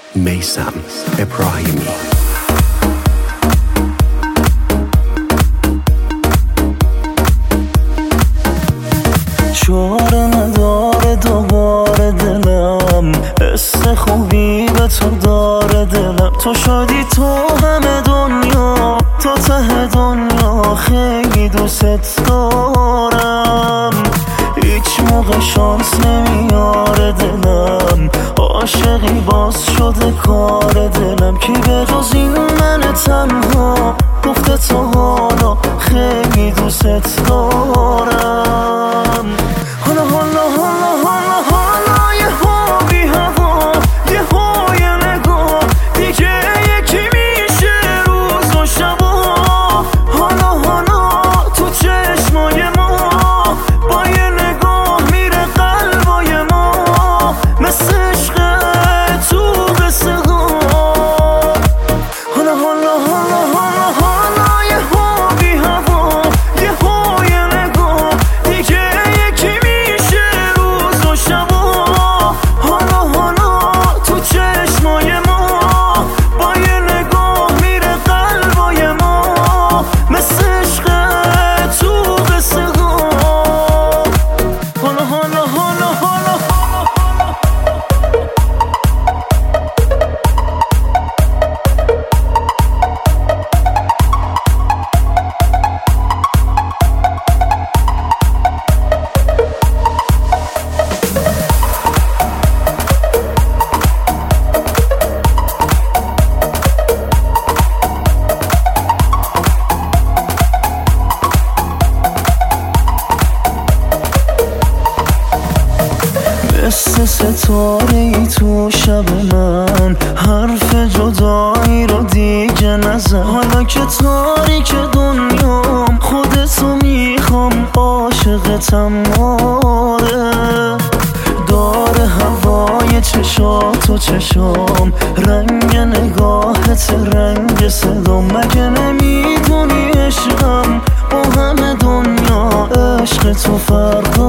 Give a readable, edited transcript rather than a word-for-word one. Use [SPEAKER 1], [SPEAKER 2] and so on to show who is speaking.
[SPEAKER 1] میثم ابراهیمی.
[SPEAKER 2] چاره نداره دوباره دلم، حس خوبی به تو داره دلم. تو شدی تو همه دنیا، تو ته دنیا، خیلی دوست دارم. هیچ موقع شانس نمیاره دلم، عاشقی باز شده کار دلم. کی به جز این من تنها گفته تو حالا خیلی دوست دارم. حالا حالا حالا حالا حالا یه ها بی هوا، یه های نگاه، دیگه یکی میشه روز و شبا. حالا حالا تو چشمای ما، با یه نگاه میره قلبای ما، مثل عشق تو قصه ها. حالا حالا حالا حالا حالا یه ها بی هوا، یه های نگاه، دیگه یکی میشه روز و شبا. حالا حالا تو چشمای ما، با یه نگاه میره قلبای ما، مثل عشق تو قصه ها. حالا حالا حالا حالا مثل ستاره ای تو شب من، حرف جدایی رو دیگه نزن. حالا که تاریک دنیام، خودتو میخوام، عاشقتم آره. داره هوای چشات و چشام، رنگ نگاهت رنگ صدام. مگه نمیدونی عشقم با همه دنیا، عشق تو فردا